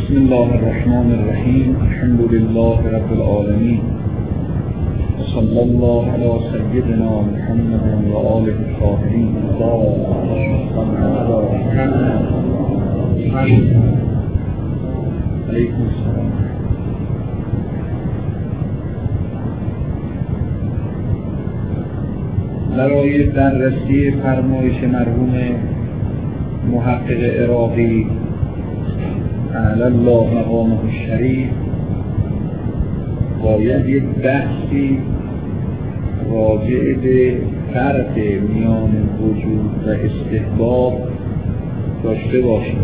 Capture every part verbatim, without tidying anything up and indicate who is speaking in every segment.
Speaker 1: بسم الله الرحمن الرحیم. الحمد لله رب العالمین و صلی الله علی سیدنا محمد و آله الطاهرین. علیکم السلام. برای بررسی فرمایش مرحوم محقق عراقی اعلی الله مقامه الشریف باید یک بحثی راجع به فرق میان وجود و استحباب داشته باشیم.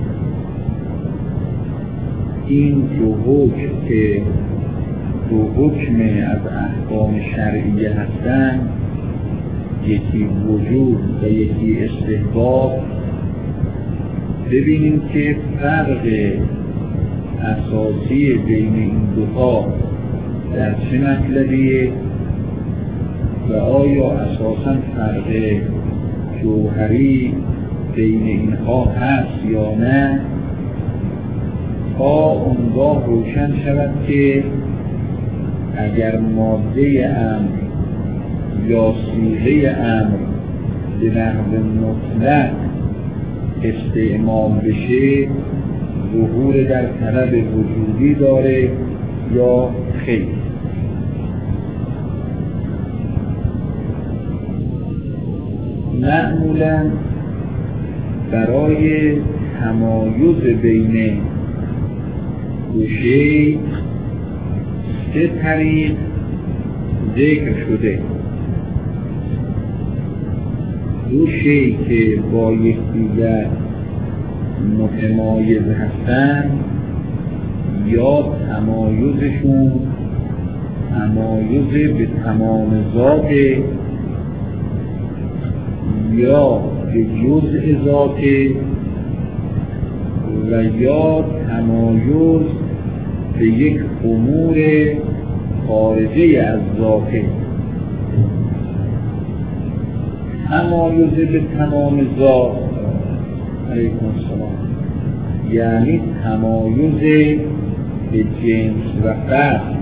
Speaker 1: این دو حکم که دو حکم از احکام شرعیه هستند، یکی وجود و یکی استحباب، ببینیم که فرق اساسی بین این دوتا در چه مطلبیه و آیا اساساً فرق جوهری بین اینها هست یا نه، تا اونگاه روشن شود که اگر ماده امر یا صیغه امر به نحو مطلق استعمال بشه ظهور در طلب وجودی داره یا خیر. معمولا برای تمایز بین دو شی سه طریق ذکر شده. دو شی که با یکدیگر متمایز هستند یا تمایزشون تمایز به تمام ذات یا به جزء ذات و یا تمایز به یک امور خارجه از ذات. تمایز به تمام ذات علیکم السلام یعنی تمایز به جنس و فصل.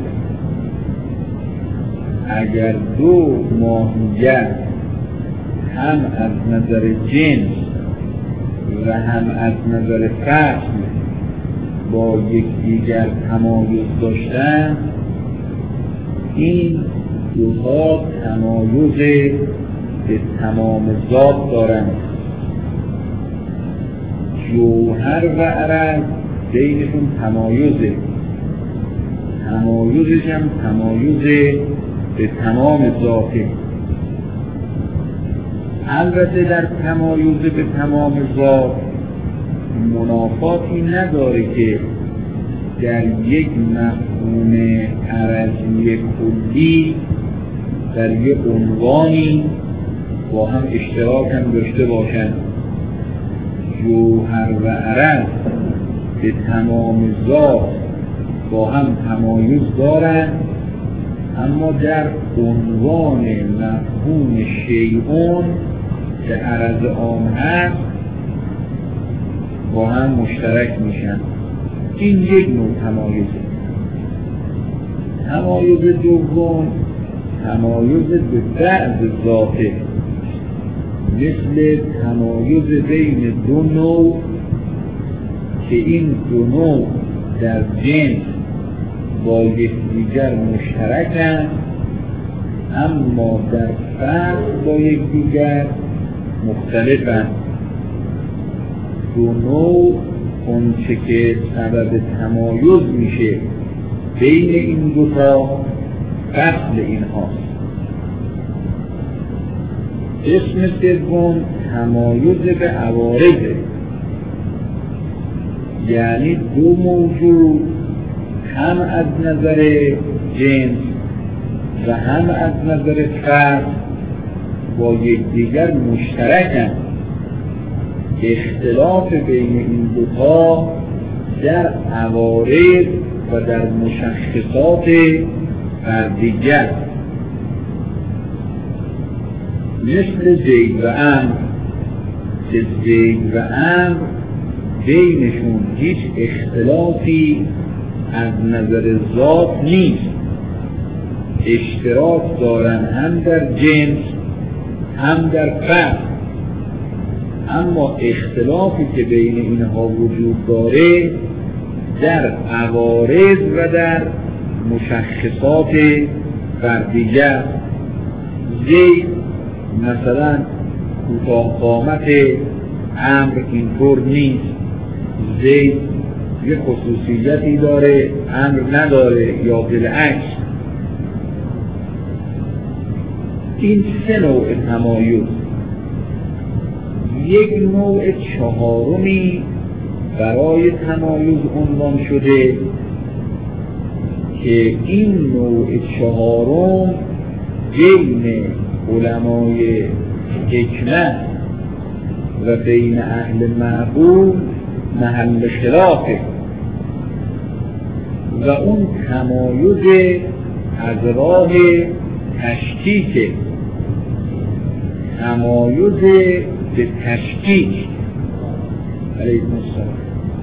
Speaker 1: اگر دو ماهیت هم از نظر جنس و هم از نظر فصل با یکدیگر تمایز داشتن، این دوتا تمایز به تمام ذات دارند. جوهر و عرض بینشون تمایزه، تمایزش هم تمایز به تمام ذاته. البته در تمایز به تمام ذات منافاتی نداره که در یک مفهوم عرضی کلی در یک عنوانی با هم اشتراک هم داشته باشند. جوهر و عرض به تمام ذات با هم تمایز دارند، اما در عنوان مفهوم شیئون که عرض عام هست با هم مشترک میشن. این یک نوع تمایزه. تمایز دوم تمایز به بعض ذاته، مثل تمایز بین دو نوع که این دو نوع در جنس با یکدیگر مشترکند، اما در فرق با یکدیگر مختلفند. دو نوع اونچه که سبب تمایز میشه بین این دوتا فصل این هاست. اسم سوم تمایز به عوارضه، یعنی دو موجود هم از نظر جنس و هم از نظر فرد با یکدیگر مشترکند. اختلاف بین این دوتا در عوارض و در مشخصات فردیت، مثل زید و امر که زید و امر بینشون هیچ اختلافی از نظر ذات نیست، اشتراک دارن هم در جنس هم در فرد، اما اختلافی که بین اینها وجود داره در عوارض و در مشخصات فردیه. زید مثلا کوتاه قامت، عمرو اینطور نیست، زید یه خصوصیتی داره عمرو نداره یا بالعکس. این سه نوع تمایز. یک نوع چهارمی برای تمایز عنوان شده که این نوع چهارم بین علمای حکمت و بین اهل معقول محل خلافه و اون تمایز از راه تشکیک، تمایز به تشکیک. علیکم السلام.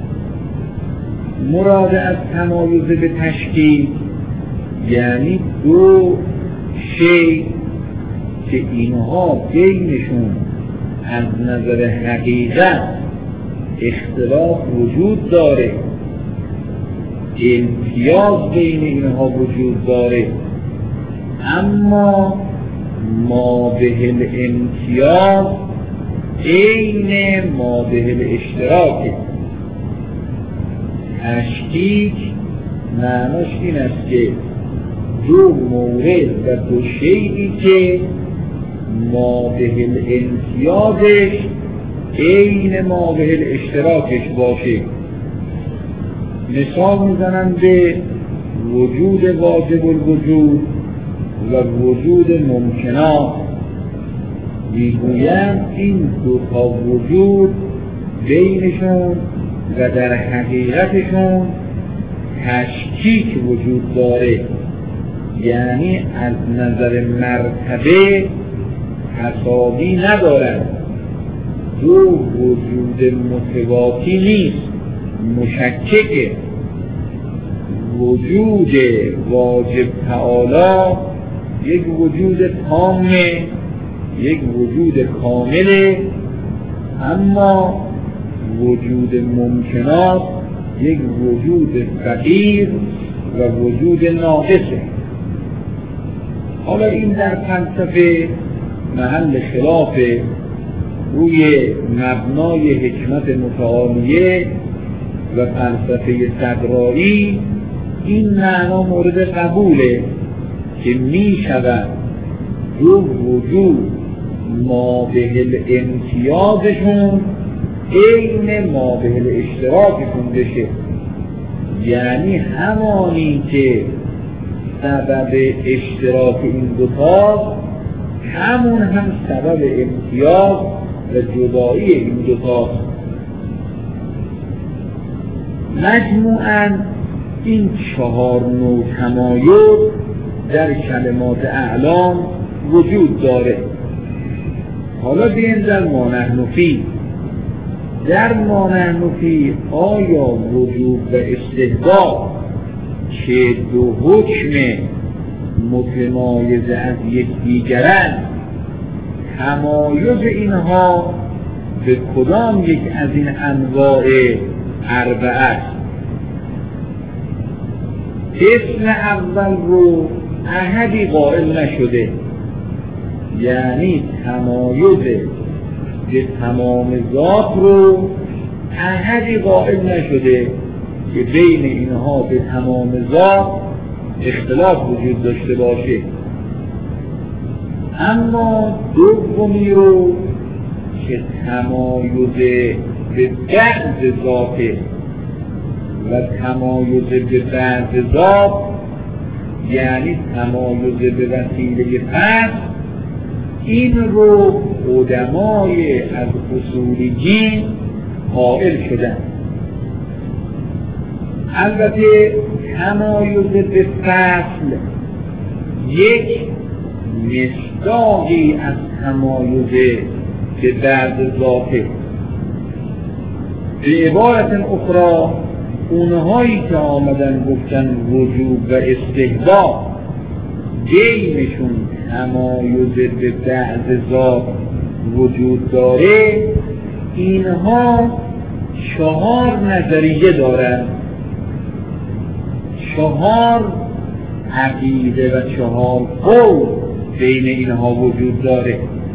Speaker 1: مراد از تمایز به تشکیک یعنی دو شی که اینها بینشون از نظر حقیقت اختلاف وجود داره، امتیاز بین اینها وجود داره، اما ما به الامتیاز عین ما به الاشتراک. تشکیک معناش این است که دو مورد و دو شیئی که ما به الامتیازش عین ما به الاشتراکش باشه. مثال میزنم به وجود واجب الوجود و وجود ممکنات. میگویم این دو تا وجود بینشون و در حقیقتشون تشکیک وجود داره، یعنی از نظر مرتبه تساوی ندارد. دو وجود متواتی نیست، مشککه. وجود واجب تعالی یک وجود تامه، یک وجود کامله، اما وجود ممکنات یک وجود فقیر و وجود ناقصه. حالا این در فلسفه محل خلاف روی مبنای حکمت متعالیه و فلسفه صدرایی. این معنا مورد قبوله که می شود دو وجود ما به الامتیازشون عین ما به الاشتراکشون بشه، یعنی همانی که سبب اشتراک این دوتا همون هم سبب امتیاز و جدایی این دوتا. مجموعاً این چهار نوع تمایز در کلمات اعلام وجود داره. حالا بیم در ما نحن فیه. در ما نحن فیه آیا وجود و استحباب که دو حکم متمایز از یکدیگرند، تمایز اینها به کدام یک از این انواع اربعه است؟ اسم اول رو احدی قائل نشده، یعنی تمایز به تمام ذات رو احدی قائل نشده که بین اینها به تمام ذات اختلاف وجود داشته باشه. اما دومی رو که تمایز به بعض ذاته و تمایز به بعض ذات یعنی تمایز به وسیله فرد، این رو قدمای از اصولیین قائل شدن. البته تمایز به فصل یک مصداقی از تمایز به بعض ذاته. به عبارت اخرى اونهایی که آمدن گفتن وجوب و استحباب بینشون تمایز به بعض ذات وجود داره، اینها چهار نظریه دارن، چهار عقیده و چهار قول بین اینها وجود داره.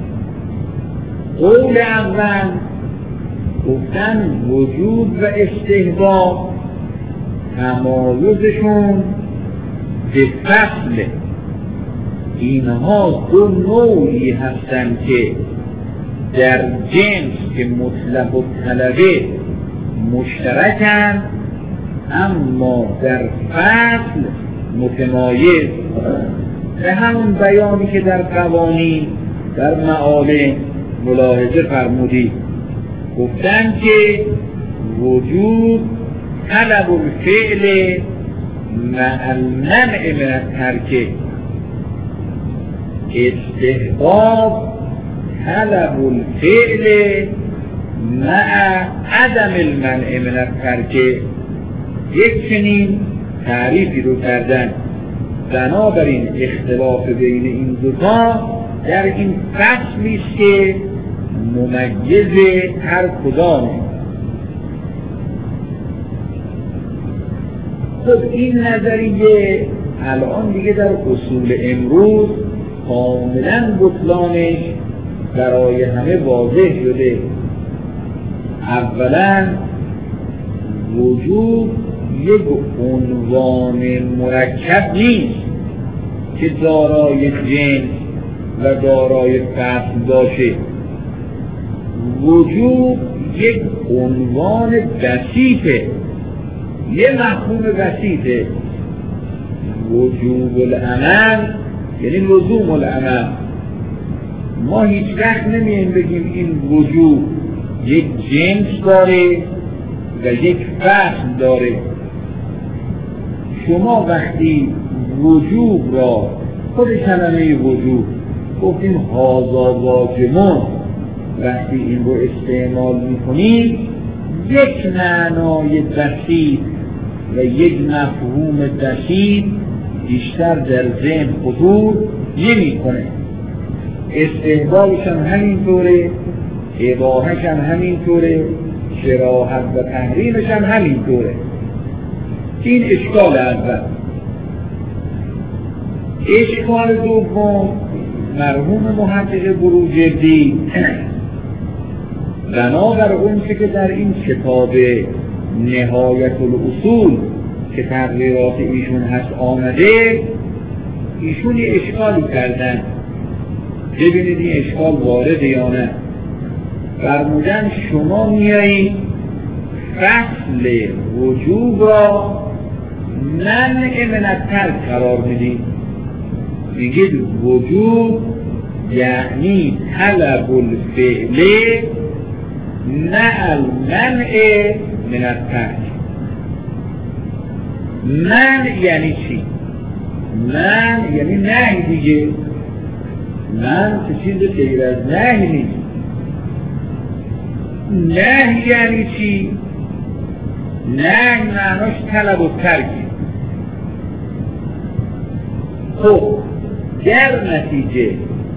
Speaker 1: قول اول گفتن وجود و استحباب تمایزشون به فصل، اینها دو نوعی هستند که در جنس که مطلق و طلبه مشترکند اما در فصل متمایز. به همون بیانی که در قوانین در معالم ملاحظه فرمودید، گفتن که وجود طلب الفعل مع المنع من الترک، استحباب طلب الفعل مع عدم المنع من الترک. یک چنین تعریفی رو کردن. بنابراین اختلاف بین این دوتا در این فصلی است که ممیز هر کدامه. خب این نظریه الان دیگه در اصول امروز کاملا بطلانش برای همه واضح شده. اولا وجود یک عنوان مرکب نیست که دارای جنس و دارای فصل باشه. وجود یک عنوان بسیطه، یه مفهوم بسیطه. وجوب العمل یعنی لزوم العمل. ما هیچ وقت نمی‌ایم بگیم این وجود یک جنس داره و یک فصل داره. شما وقتی وجوب را، خود کلمه وجوب گفتیم هازا واجبون، وقتی این رو استعمال میکنید یک معنای بسیط و یک مفهوم بسیط بیشتر در ذهن حضور نمیکنه. استحبابش هم همینطوره، اباحش هم همینطوره، کراهت و تحریمش هم همینطوره. این اشکال اول. اشکال دوم، مرحوم محقق بروجردی بنابر اون که در این کتاب نهایت الاصول که تقریرات ایشون هست آمده، ایشون یه اشکالی کردن. ببینید این اشکال وارده یا نه. فرمودن شما میایید فصل وجوب را منع من الترک قرار میدید. میگید وجوب یعنی طلب الفعل مع المنع من الترک. منع یعنی چی؟ منع یعنی نهی دیگه. منع چیز غیر از نهی نیست. نهی یعنی چی؟ نهی معناش طلب و ترکی. خب در نتیجه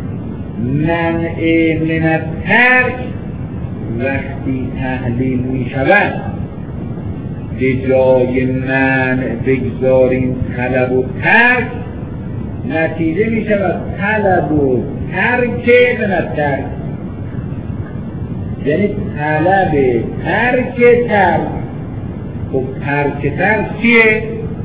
Speaker 1: منع من الترک وقتی تحلیل می شود به جای منع بگذاریم طلب و ترک، نتیجه می شود طلب و ترک من الترک. یعنی طلب ترک ترک. خب ترک ترک چیه؟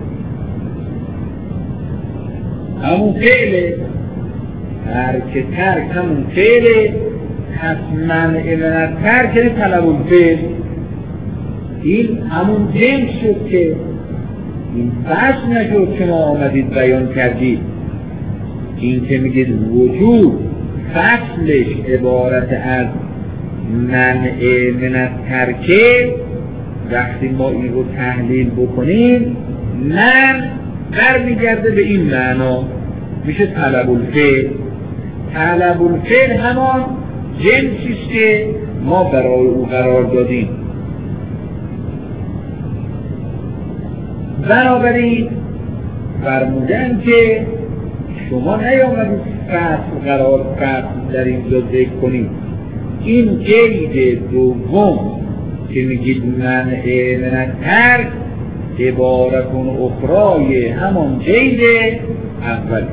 Speaker 1: همون فعله. ترک ترک همون فعله. پس منع من الترک یعنی طلب الفعل. این همون جنس شد که این فصل نشد که ما آمدید بیان کردید. این که میگید وجود فصلش عبارت از منع من الترک، وقتی ما این رو تحلیل بکنیم من برمیگرده به این معنا، میشه طلب الفعل. طلب الفعل همان جنسیست که ما برای او قرار دادیم. بنابراین فرمودن که شما نیامدید فصل قرار فصل در اینجا ذکر کنید. این قید دوم که میگید منع من الترک عبارتون اخرای همان قید اولی.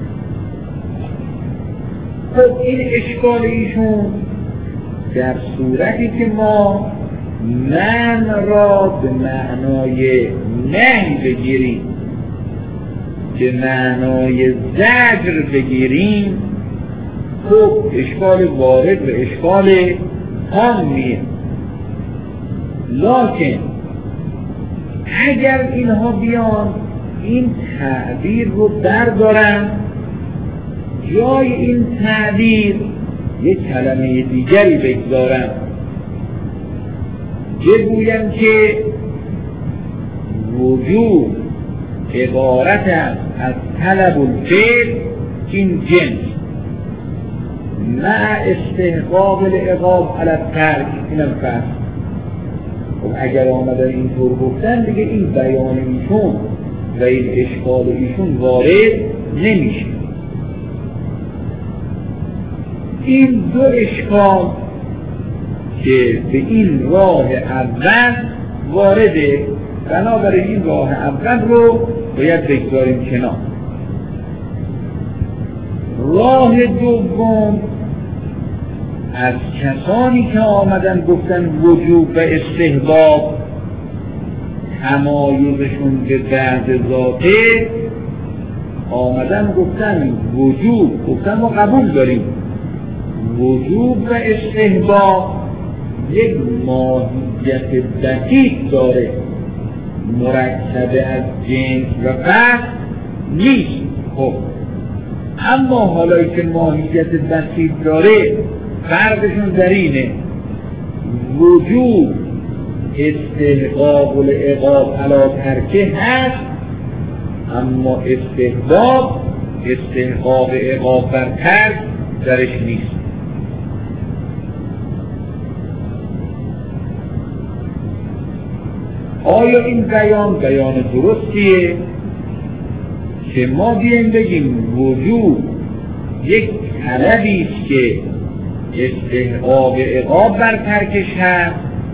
Speaker 1: خب این اشکال ایشون در صورتی که ما من را به معنای نهی بگیریم، به معنای زجر بگیریم، خب اشکال وارد و اشکال تامیه. لکن اگر اینها بیان این تعبیر رو بردارن، جای این تعبیر یک کلمه دیگری بگذارن، بگویم که وجود عبارت است از طلب الفعل این جنس مع استحقاق العقاب علی الترک. اینم فرض. خب اگر آمدن اینطور گفتن دیگه این بیان ایشون و این اشکال ایشون وارد نمیشه. این دو اشکال که به این راه اول وارده، بنابراین این راه اول رو باید بگذاریم کنار. راه دوم از کسانی که آمدن گفتن وجوب و استحباب تمایزشون به بعد ذاته، آمدن گفتن وجوب، گفتن ما قبول داریم وجوب و استحباب یک ماهیت دقیق داره، مرکب از جنس و فرق نیست. خب اما حالا که ماهیت بسیط داره، فرقشون در اینه وجود استحقاق العقاب علی ترکه هست، اما استحباب استحقاق عقاب بر ترک درش نیست. آیا این بیان بیان درستیه که ما بیایم بگیم وجود یک طلبی است که استحقاق عقاب بر ترکش هست،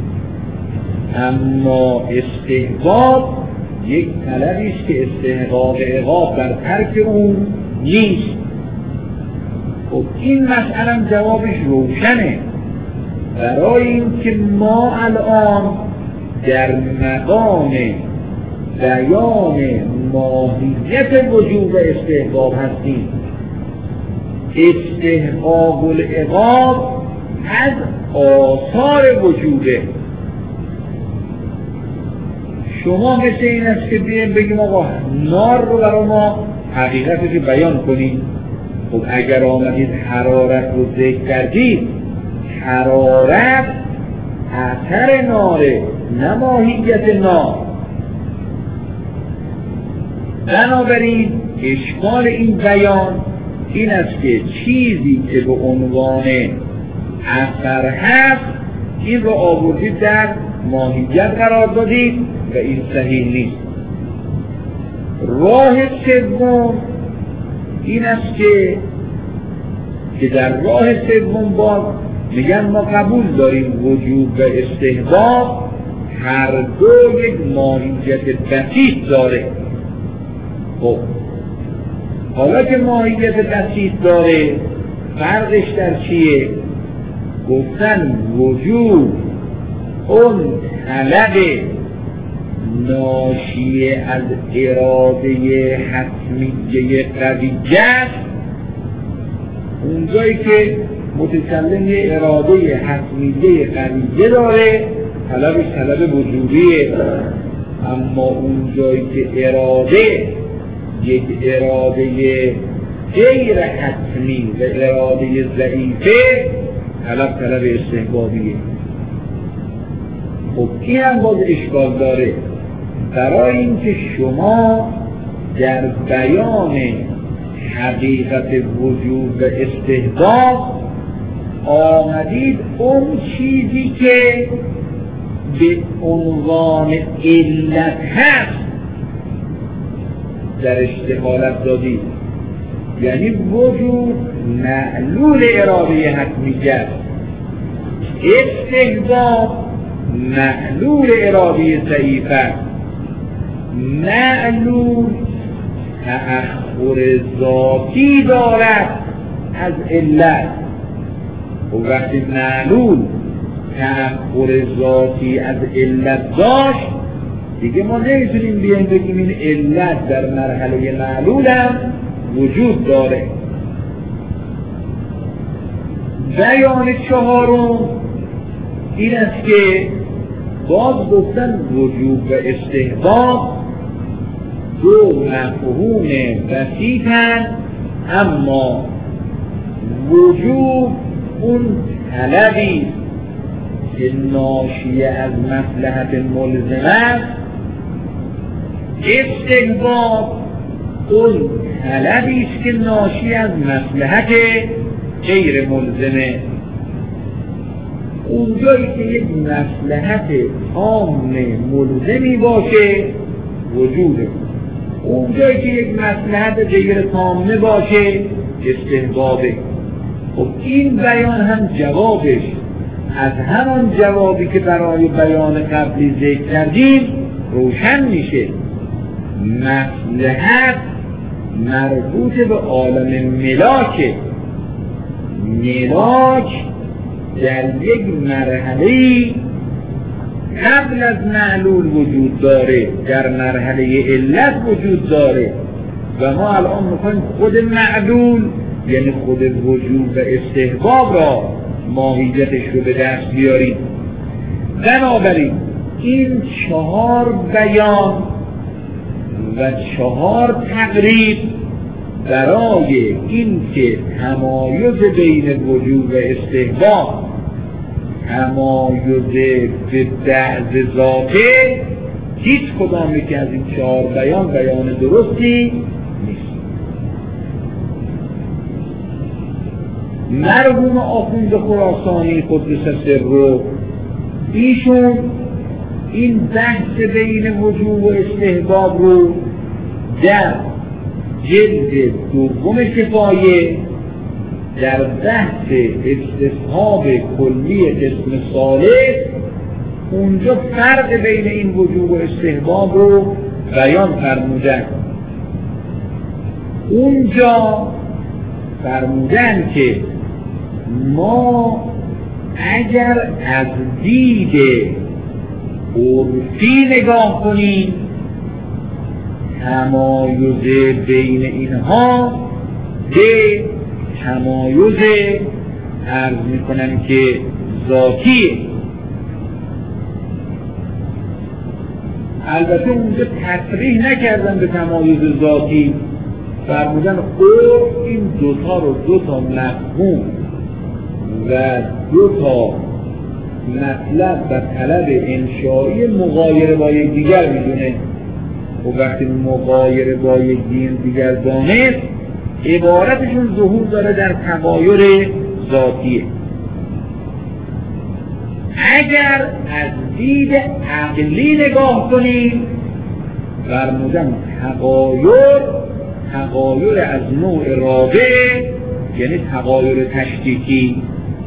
Speaker 1: اما استحباب یک طلبی است که استحقاق عقاب بر ترک اون نیست؟ خب این مسئله جوابش روشنه. برای این که ما الان در مقام بیان ماهیت وجوب و استحباب هستیم. استحقاق العقاب از آثار وجوده. شما مثل این است که بیایم بگیم آقا نار رو برای ما حقیقتش بیان کنیم. خب اگر آمدید حرارت رو ذکر کردید، حرارت اثر ناره، نه ماهیت نار. بنابراین اشکال این بیان این است که چیزی که به عنوان اثر هست این رو آوردید در ماهیت قرار دادید و این صحیح نیست. راه سوم این است که که در راه سوم باز میگن ما قبول داریم وجوب و استحباب هر دو یک ماهیت بسیط داره. خب حالا که ماهیت بسیط داره، فرقش در چیه؟ گفتن وجود اون طلب ناشی از اراده حتمیه قویه است، اونجایی که متکلم اراده حتمیه قویه داره طلبش طلب وجودیه، اما اونجایی که اراده یک اراده غیر حتمی و اراده ضعیفه طلب طلب استحبابیه. خب این هم باز اشکال داره. برای اینکه شما در بیان حقیقت وجود و استحباب آمدید اون چیزی که به عنوان علت هست درش دخالت دادید. یعنی وجود معلول اراده حتمیت، استحباب معلول اراده ضعیفه. معلول تأخر ذاتی دارد از علت، و وقتی معلول تأخر ذاتی از علت داشت دیگه ما نمیتونیم بیایم بگیم این علت در مرحله معلول هم وجود داره. بیان چهارم این است که باز گفتن وجود و استحباب دو مفهوم بسیطن، اما وجود اون طلبی که ناشی از مصلحت ملزم است، استحباب اون طلبی است که ناشی از مصلحت غیر ملزمه. اونجایی که یک مصلحت عام ملزمی باشه وجوده، اونجایی که یک مصلحت غیر تامه باشه استحبابه. خب این بیان هم جوابش از همان جوابی که برای بیان قبلی ذکر کردیم روشن میشه. مصلحت مربوط به عالم ملاکه. ملاک در یک مرحله قبل از معلول وجود داره، در مرحله علت وجود داره، و ما الان میخوایم خود معلول یعنی خود وجود و استحباب را ماهیتش رو به دست بیاریم. بنابراین این چهار بیان و چهار تقریب برای این که تمایز بین وجود و استحباب تمایز به بعض ذاته، هیچ کدام که از این چهار بیان بیان درستی نیست. مرحوم آخوند خراسانی قدس سره ایشون این بحث بین وجود و استحباب رو در جلد دوم کفایه در بحث استصحاب کلی قسم ثالث اونجا فرق بین این وجود و استحباب رو بیان فرمودن. اونجا فرمودن که ما اگر از دید عرفی نگاه کنیم تمایز بین اینها به تمایز عرض میکنم که ذاتیه. البته اونجا تصریح نکردن به تمایز ذاتی، فرمودن او این دوتا رو دوتا مفهوم و دوتا مطلب و طلب انشایی مغایره با یکدیگر میدونه. و وقتی مغایره با یکدیگر دانست عبارتشون ظهور داره در تغایر ذاتیه. اگر از دید عقلی نگاه کنیم فرمودن تغایر تغایر از نوع رابع یعنی تغایر تشکیکی.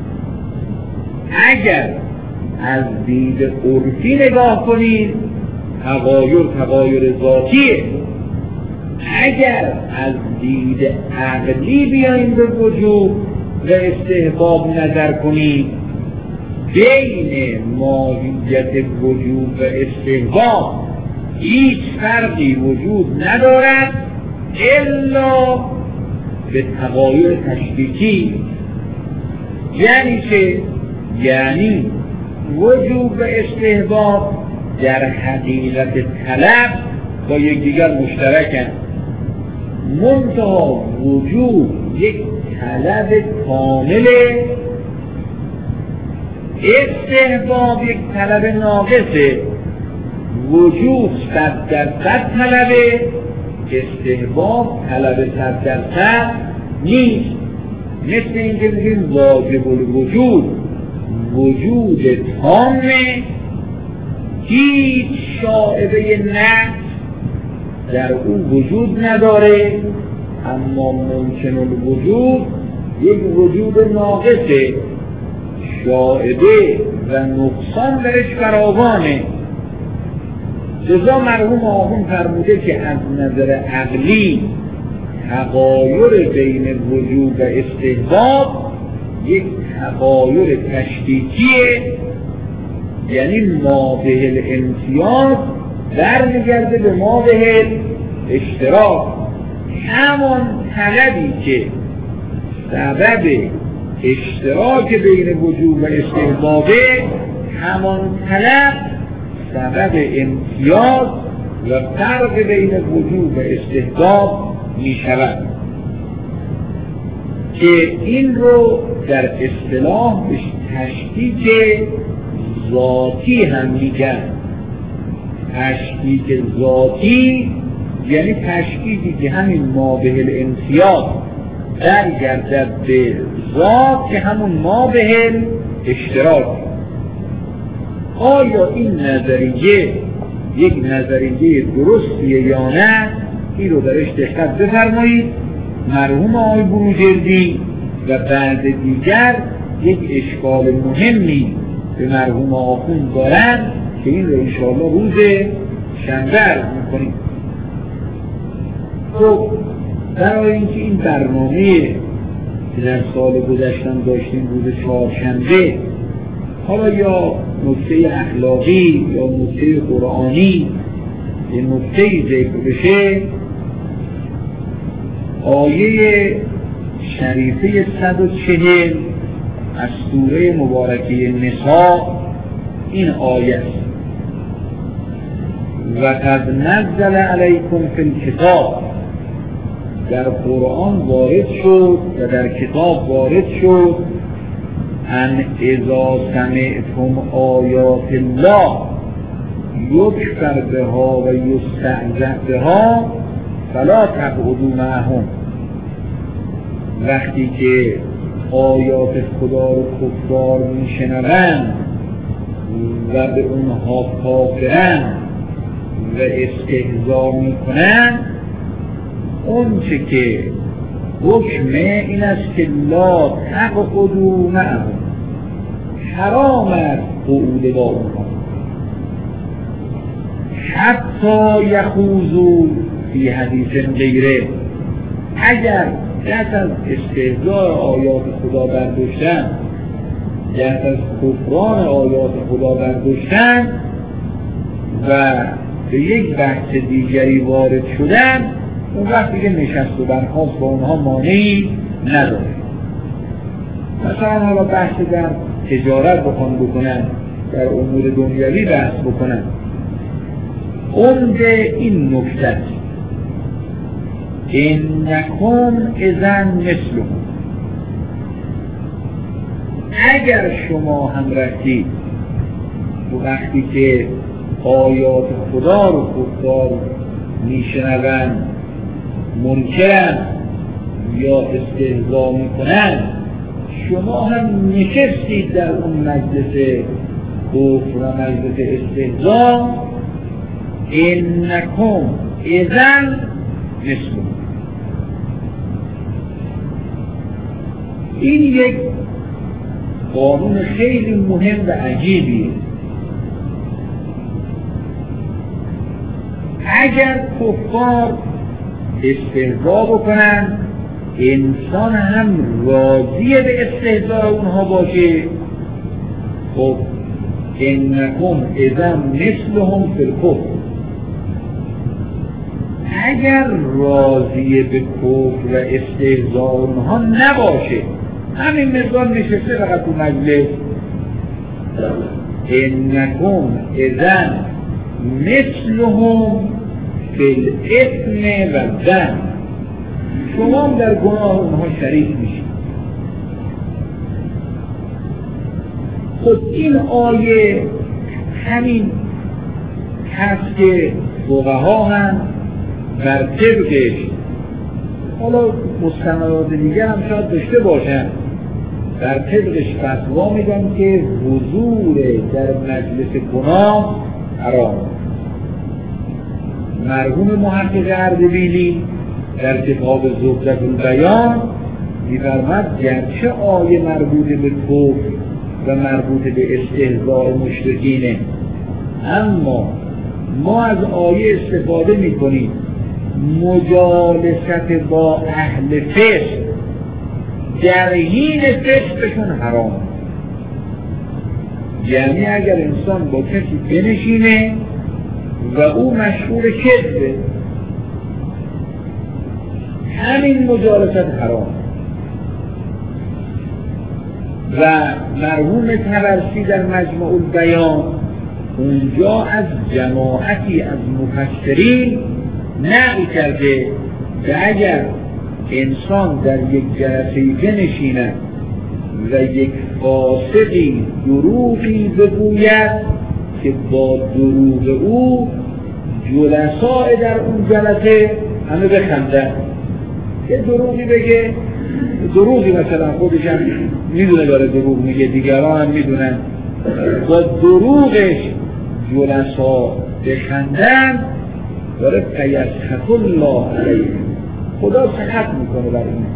Speaker 1: اگر از دید عرفی نگاه کنیم تغایر تغایر ذاتیه. اگر از دید عقلی بیاییم به وجود و استحباب نظر کنیم بین ماهیت وجود و استحباب هیچ فرقی وجود ندارد الا به تغایر تشکیکی. یعنی چه؟ یعنی وجود و استحباب در حقیقت طلب با یکدیگر مشترکند، منتها وجود یک طلب کامله، استحباب یک طلب ناقصه. وجود صد درصد طلبه، استحباب طلب صد درصد نیست. مثل اینکه بگیم واجب الوجود وجود تامه، هیچ شائبه نقص در او وجود نداره، اما ممکن الوجود یک وجود ناقصه، شائبه و نقصان درش فراوانه. لذا مرحوم آخوند فرموده که از نظر عقلی تغایر بین وجود و استحباب یک تغایر تشکیکیه، یعنی مابه الامتیاز برمیگرده به مابه الاشتراک. همان طلبی که سبب اشتراک بین وجود و استحبابه، همان طلب سبب امتیاز و فرق بین وجود و استحباب می شود که این رو در اصطلاح به تشکیک ذاتی هم میگن. تشکیک ذاتی یعنی تشکیکی که همین مابه الامتیاز برگردد به ذات که همون مابه الاشتراک. آیا این نظریه یک نظریه درستیه یا نه؟ این رو درش دقت بفرمایید. مرحوم آقای بروجردی و بعد دیگر یک اشکال مهمی به مرحوم آخوند دارن که این رو انشاءالله روز شنبه عرض میکنیم. خب برای اینکه این برنامه که در سال گذشتن داشتیم روز چهارشنبه حالا یا نکته اخلاقی یا نکته قرآنی یه نکته ذکر بشه، آیه شریفه صد و چهل از سوره مبارکه نساء این آیه است: و قد نزل علیکم فی الکتاب، در قرآن وارد شد و در کتاب وارد شد، ان اذا سمعتم آیات الله یکفر بها و یستهزأ بها فلا تقعدوا معهم. وقتی که آیات خدا رو کفار میشنوند و به اونها کافرند و استهزا میکنند، اون چه که حکم این است که لا تقعدوا معهم، حرام است قعود با اونها، حتی یخوضوا فی حدیث غیره، اگر دست از استهزاء آیات خدا برداشتن، دست از کفران آیات خدا برداشتن و به یک بحث دیگری وارد شدن، اون وقت دیگه نشست و برخاست با اونها مانعی نداره. مثلا حالا بحث در تجارت بخوان بکنن، در امور دنیوی بحث بکنن، اون به این نکته است: انکم اذن مثلهم، اگر شما هم رفتید و وقتی که آیات خدا رو کفار میشنوند منکرن یا استهزا میکنن، شما هم نشستید در اون مجلس کفر و مجلس استهزا، انکم اذن مثلهم. این یک قانون خیلی مهم و عجیبیه. اگر کفار استهزا بکنن، انسان هم راضی به استهزاء اونها باشه، خب انکم اذن مثلهم فی الکفر. اگر راضی به کفر و استهزاء اونها نباشه، همین مقدار نشسته فقط تو مجلس، انکم اذن مثلهم فی الاثم و الذنب، شما هم در گناه اونها شریک میشید. خب این آیه همین هست که فقها هم بر طبقش، حالا مستندات دیگر هم شاید داشته باشن، در طبقش فتوا میدن که حضور در مجلس گناه حرام. مرحوم محقق اردبیلی در کتاب زبدة البیان می‌فرماید گرچه آیه مربوط به کفر و مربوط به استهزاء مشرکینه، اما ما از آیه استفاده می‌کنیم مجالست با اهل فسق در حین فسقشون حرام. یعنی اگر انسان با کسی بنشینه و او مشهور کذبه، همین مجالست حرام. و مرحوم طبرسی در مجمع البیان اونجا از جماعتی از مفسرین نقل کرده که اگر انسان در یک جلسه‌ای بنشیند و یک فاسقی دروغی بگوید که با دروغ او جلساء در اون جلسه همه بخندن، یه دروغی بگه، دروغی مثلا خودش هم میدونه داره دروغ میگه، دیگران هم میدونن، با دروغش جلسا بخندن داره فیسخط الله علیه، خدا سخط میکنه برای این.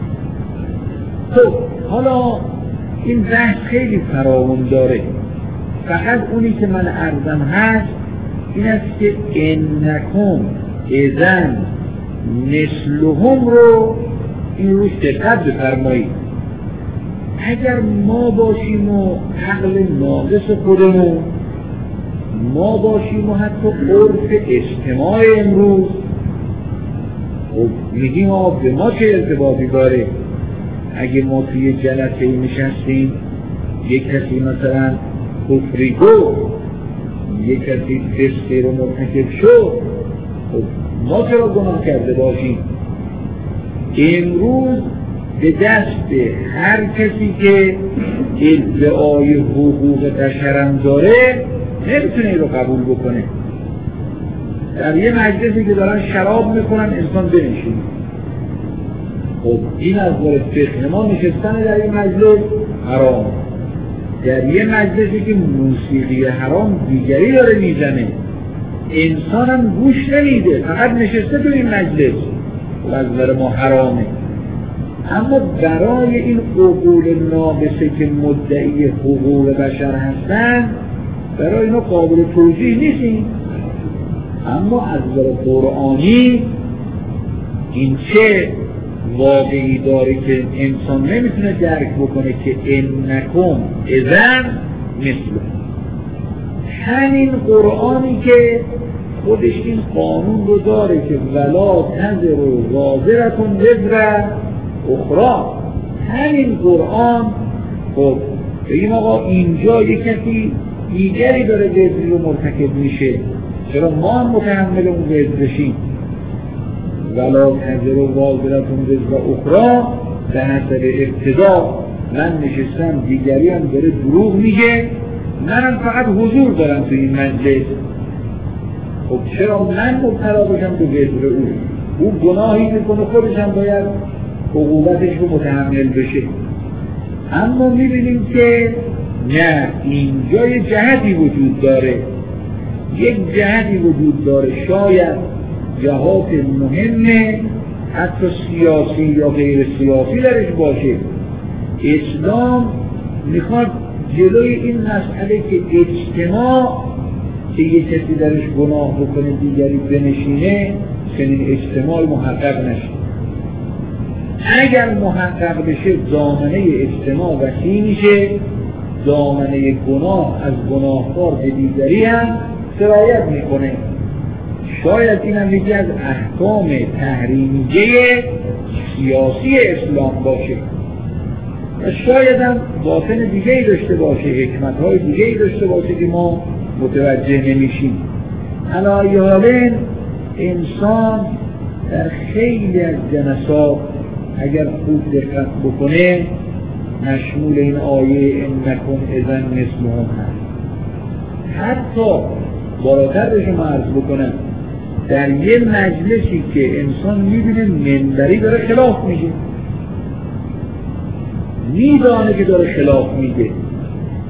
Speaker 1: خب حالا این بحث خیلی فراوان داره، فقط اونی که من عرضم هست این است که انکم اذن مثلهم رو این روش دقت بفرمایید. اگر ما باشیم و عقل ناقص خودمون، ما باشیم و حتی عرف اجتماع امروز خب میگیم آقا به ما چه ارتباطی داره؟ اگه ما توی جلسه نشستیم یک کسی مثلا کفری گفت، یک کسی فسقی رو مرتکب شد، خب ما چرا گناه کرده باشیم؟ امروز به دست هر کسی که ادعای حقوق بشرم داره نمیتونه این رو قبول بکنه. در یه مجلسی که دارن شراب میکنن انسان بنشین، خب این از وارد فقه ما نشستن در این مجلس حرام. در یه مجلسی که موسیقی حرام دیگری داره میزنه، انسان هم گوش نمیده، فقط نشسته تو این مجلس، و از نظر ما حرامه. اما برای این عقول ناقصه که مدعی حقوق بشر هستن، برای اینا قابل توجیه نیستیم. اما از نظر قرآنی این چه واقعی داره که انسان نمیتونه درک بکنه که انکم اذن مثل همین قرآنی که خودش این قانون رو داره که ولا تزر وازرة وزر اخرى. همین قرآن خب بگیم آقا اینجا یک کسی دیگری داره وزری رو مرتکب میشه، چرا ما هم متحمل اون وزر بشیم؟ ولا تزر وازرة وزر اخرى به حسب ابتدا من نشستم دیگری هم داره دروغ میگه، منم فقط حضور دارم تو این مجلس، خب چرا من مبتلا بشم تو وزر او؟ او گناهی میکنه، خودش هم باید عقوبتش رو متحمل بشه. اما میبینیم که نه، اینجا یه جهتی وجود داره، یک جهتی وجود داره، شاید جهات مهمه حتی سیاسی یا غیر سیاسی درش باشه. اسلام میخواد جلوی این مسئله که اجتماع که یک کسی درش گناه بکنه دیگری بنشینه، چنین اجتماع محقق نشه. اگر محقق بشه دامنه اجتماع وسیع میشه، دامنه گناه از گناهکار به دیگری هم سرایت میکنه. شاید این هم یکی از احکام تحریمیه سیاسی اسلام باشه و شاید هم باطن دیگه‌ای داشته باشه، حکمت‌های دیگه‌ای داشته باشه که ما متوجه نمیشیم. علی حالین انسان در خیلی از جلسات اگر خوب دقت بکنه مشمول این آیه انکم اذن مثلهم هست. حتی بالاتر به شما عرض بکنم در یه مجلسی که انسان میبینه منبری داره خلاف میگه، میدانه که داره خلاف میگه،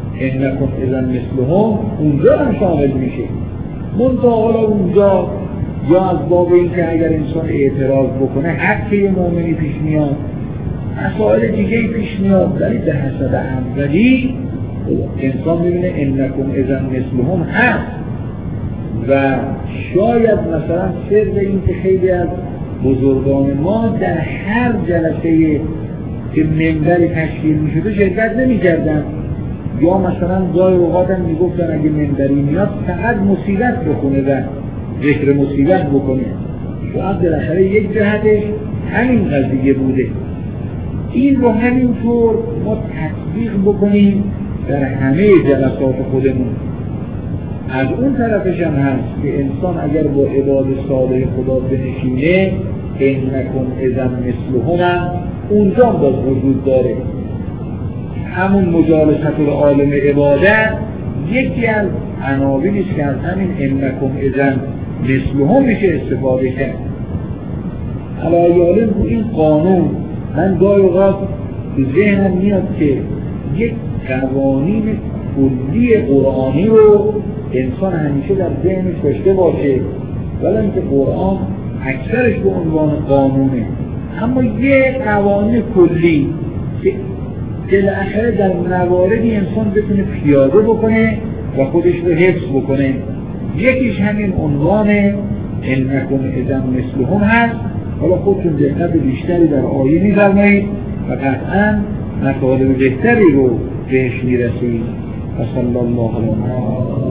Speaker 1: انکم اذن مثلهم اونجا هم شامل میشه. منتها حالا اونجا یا از باب این که اگر انسان اعتراض بکنه حق یه مؤمنی پیش میاد، مسائل دیگه پیش میاد، ولی به حسب اولی انسان میبینه انکم اذا مثلهم هست. و شاید مثلا سر این که خیلی از بزرگان ما در هر جلسه که منبری تشکیل میشده شرکت نمیکردن، یا مثلا گاهی اوقات هم میگفتن اگه منبری میاد فقط مصیبت بخونه و ذکر مصیبت بکنه. شاید بالاخره یک جهتش همین قضیه بوده. این رو همینطور ما تطبیق بکنیم در همه جلسات خودمون. از اون طرفش هم هست که انسان اگر با عباد ساده خدا بنشینه انکم اذا مثلهم اونجا هم باز وجود داره. همون مجالست العالم عبادت یکی از عناوینش که از همین انکم اذا مثلهم میشه استفاده کرد. علایالم این قانون من گاهی اوقات تو ذهنم میاد که یک قوانین کلی قرآنی رو انسان همیشه در ذهنش داشته باشه، ولی اینکه قرآن اکثرش به عنوان قانونه، اما یه قوانین کلی که بالاخره در مواردی انسان بتونه پیاده بکنه و خودش رو حفظ بکنه. یکیش همین عنوان انکم اذا مثلهم هست. حالا خودتون دقت بیشتری در آیه می‌فرمایید و قطعاً مطالب بهتری رو بهش میرسید. صلی الله علیه و